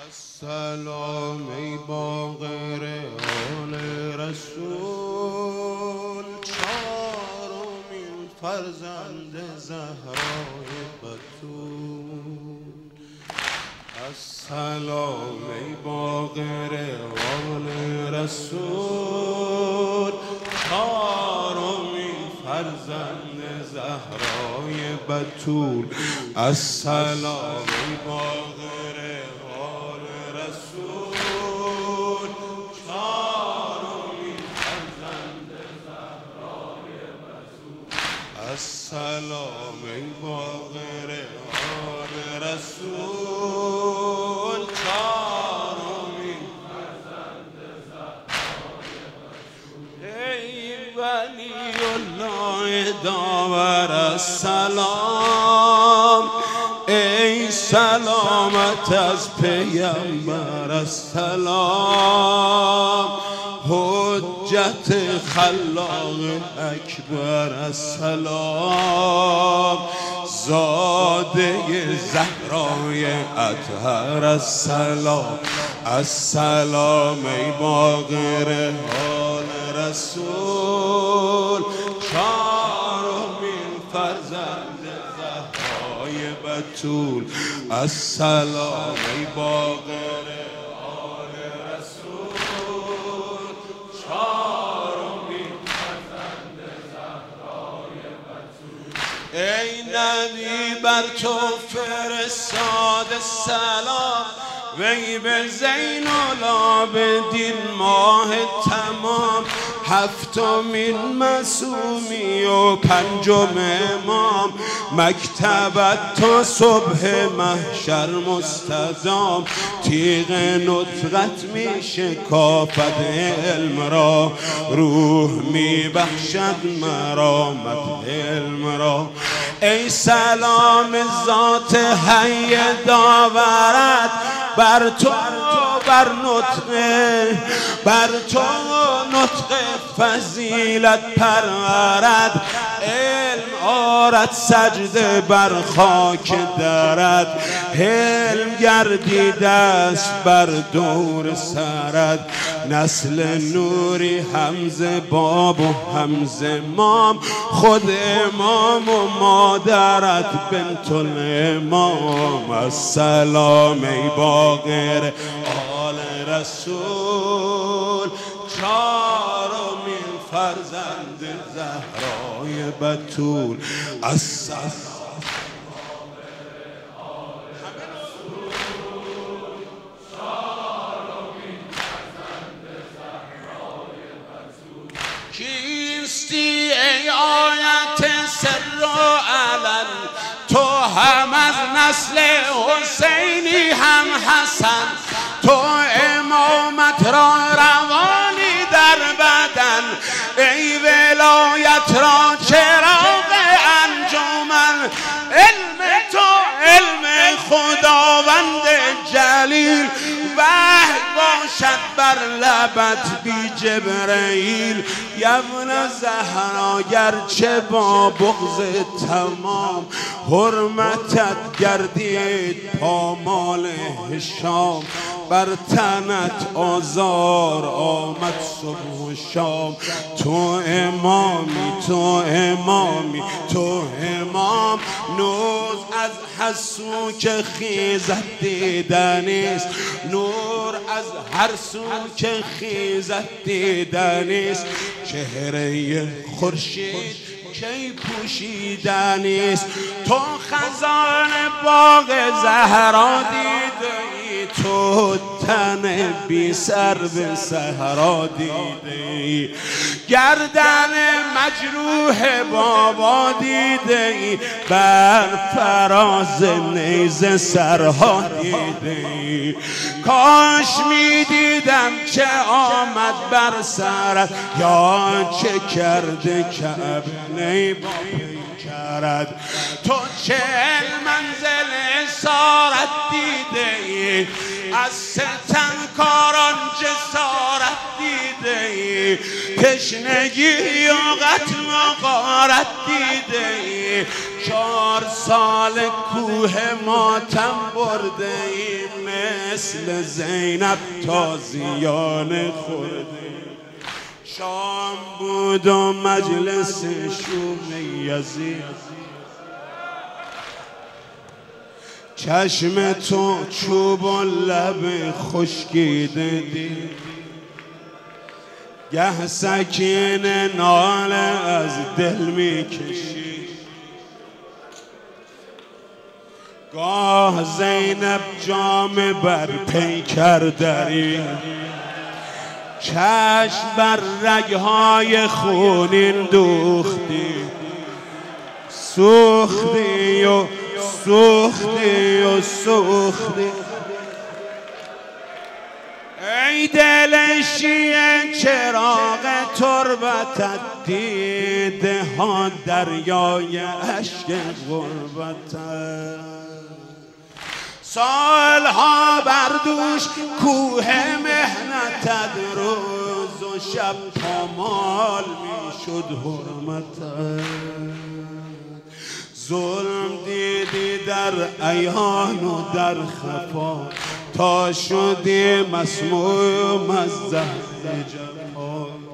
سلام ای باقر آل رسول، چهارمین فرزند زهرای بتول. السلام ای باقر آل رسول، چهارمین فرزند زهرای بتول. السلام ای باقر آل رسول، چهارمین فرزند زهرای بتول. السلام ای باقر آل رسول، چهارمین فرزند زهرای بتول. ای ولی الله داور السلام، ای سلامت از پیامبر السلام، حجت خلاق اکبر السلام، زاده زهرای اطهر السلام. السلام ای باقر آل رسول، چهارمین فرزند زهرای بتول. السلام ای باقر آل رسول، چهارمین فرزند زهرای بتول. ای نبی بر تو فرستاد سلام، وی به زین العابدین ماه تمام، هفتمین معصومی و پنجم امام، مکتبت تا صبح محشر مستدام، تیغ نطقت می شکافد علم را، روح می بخشد مرامت علم را. ای سلام ذات حی داورت، بر تو بر تو نطق فضیلت پرورد، علم آرد سجده بر خاک درد، علم گردیده است بر دور سرد، نسل نوری همزه باب و همزه مام، خود امام و مادرت بنت الامام. السلام ای باقر آل رسول، چهارمین فرزند زهرای بتول. السلام کیستی ای آیت سر و علن، تو هم از نسل حسینی هم حسن، تو امامت را روانی در بدن، ای ولایت را چراغ انجمن، علم تو علم خداوند جلیل، وحی باشد بر لبت بی جبرئیل. یبن زهرا گرچه با بغض تمام، حرمتت گردید پامال هشام، بر تنت آزار آمد صبح و شام، تو امامی تو امامی تو امام، نور از حسو که خیزت دیدنیست، نور از هر سو که خیزت دیدنیست، چهره خورشید کی پوشیدنیست، تو خزان باغ زهرا دیده ای، تو تن بی سر به صحرا دیده ای، گردن مجروح بابا دیده ای، بر فراز نیزه سرها دیده ای. کاش می دیدم چه آمد بر سرت، یا چه کرده کعب نیبایی کرد، تو چه منزل اسارت دیده ای، از ستمکاران جسارت دیده ای، تشنگی و قتل و غارت دیده ای، 4 سال کوه ماتم برده ایم، مثل زینب تازیانه خورده. شام بود و مجلس شوم یزید، چشم تو چوب و لب خشکیده دید. گه سکینه ناله از دل می کشید، گاه زینب جام بر پیکر درید. چشم بر رگهای خونین دوختی، سوختی و سوختی و سوختی. ای دل شیعه چراغ تربتت دیده ها دریای عشق غربتت. سالها بر دوش کوه مهنتت، روز و شب پامال می شد حرمتت. ظلم دیدی در عیان و در خفا، تا شدی مسموم از زهر جفا.